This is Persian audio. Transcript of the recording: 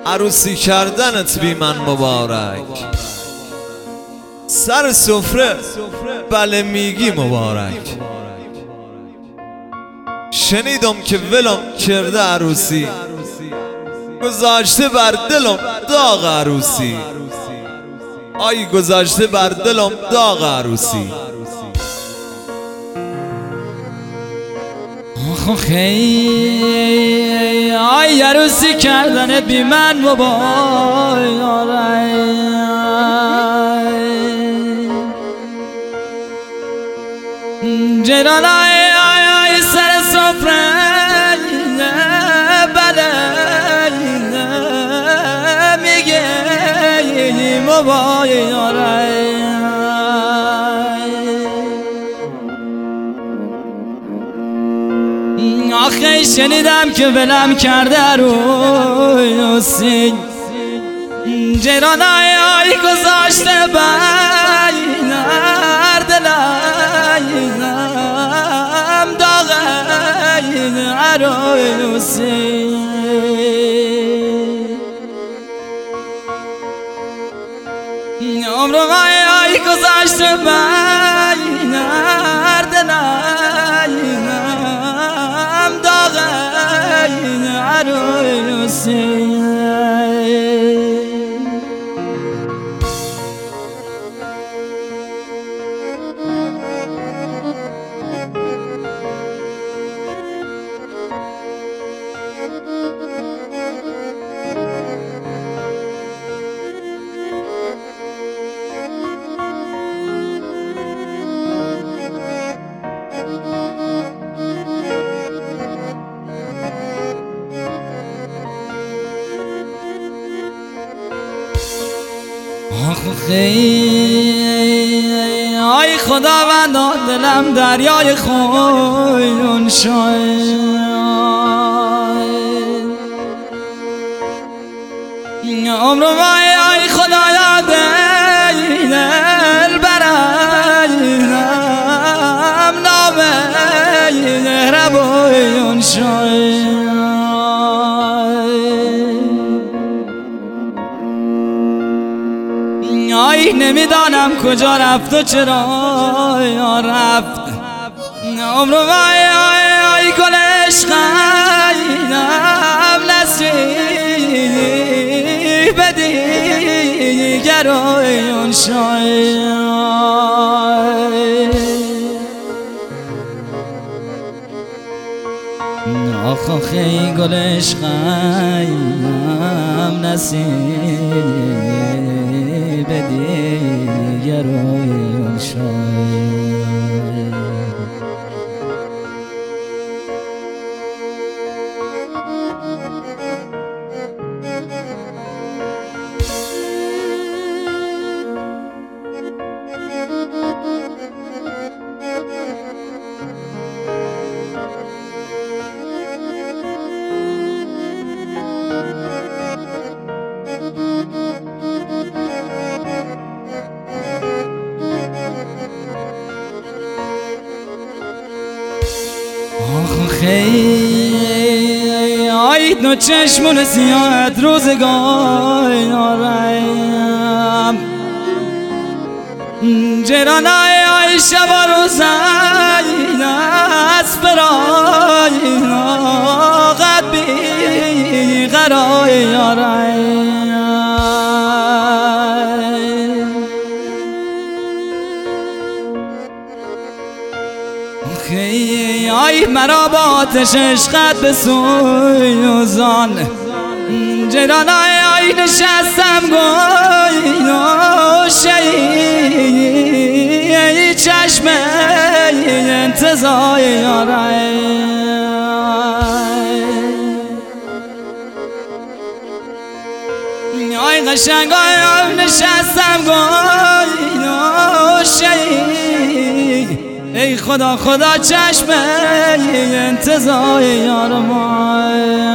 عروسی کردنت بی من مبارک، سر سفره بله میگی مبارک. شنیدم که ولم کرده عروسی، گذاشته بر دلم داغ عروسی. آی گذاشته بر دلم داغ عروسی. آخ خیلی آی عروسی کردن بی من مبارک. جنان آی سر سفره بله میگه مبارک. آخه شنیدم که ولم کرده عروسی، جرانای آی گذاشته بین دلم داغ عروسی. عمر آی گذاشته بین دلم داغ عروسی. آی خداوند دلم دریای خون شد. عمر آی خدایا دل برم نامه مهربون شد. آی نمیدانم کجا رفت و چرا رفت. عمر آی گل عشقم نصیب دیگران شد. آخ ای گل عشقم نصیب دیگران شد. خیلی آی نو چشمون سیاحت روزگارم، جرانای آی شب و روزین از برای قد بی قرارم. آی مرا با آتش عشقت بسوزان، جرانای آی نشستم گوشه چشم انتظار آی قشنگ آی نشستم گوشه ای خدا چشم انتظار یارم.